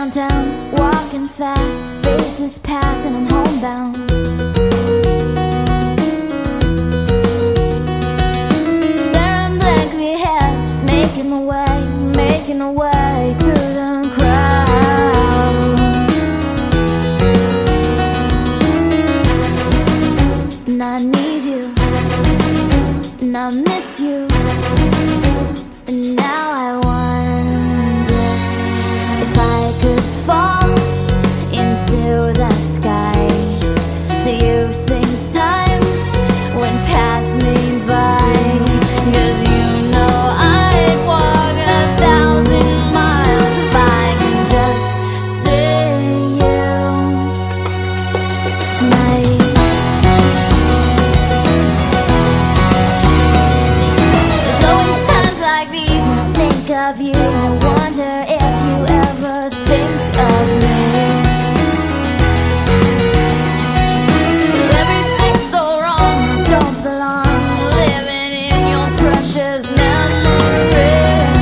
downtown, walking fast, faces pass and I'm homebound. Staring blankly ahead, just making my way through the crowd. And I need you, and I miss you, and now I wonder if I could fall into the sky. Do you think time would pass me by? 'Cause you know I'd walk 1,000 miles if I could just see you tonight. There's always times like these when I think of you, and I wonder if you ever think of me. 'Cause everything's so wrong and I don't belong, living in your precious memory.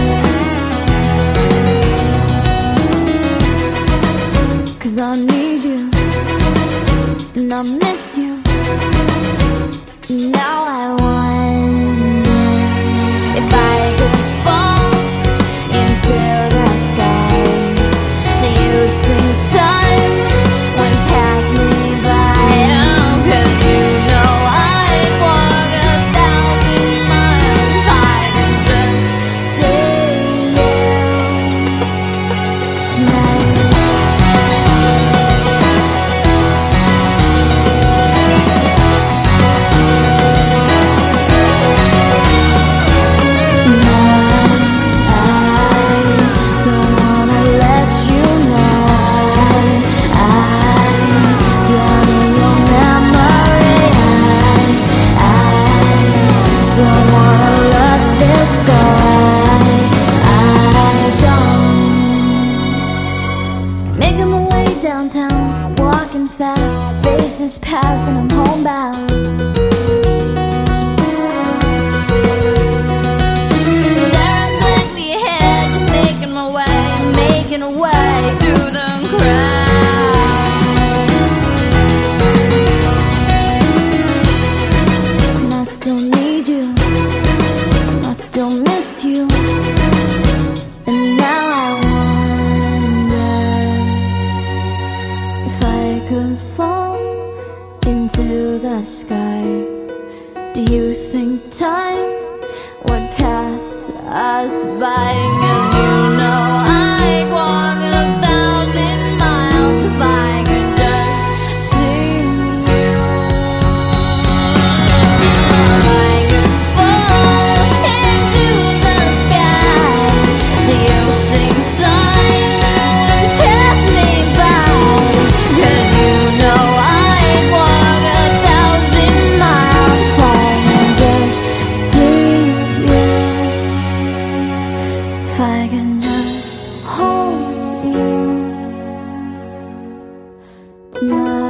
'Cause I need you, and I miss you, and now I wonder if I could fall into the sky. Do you think time would pass me by? Oh, 'cause you know I'd walk 1,000 miles if I could just see you tonight. Making my way downtown, walking fast, faces pass and I'm homebound. Staring blankly ahead, just making my way through the crowd. And I still need you, I still miss you, and now I wonder if I could fall into the sky. Do you think time would pass us by? 'Cause you know I'd walk 1,000 miles if I could just see you. If I could fall into the sky, do you think time would pass me by? 'Cause you know I'd walk 1,000 miles if I could just see you. If I can just hold you tonight.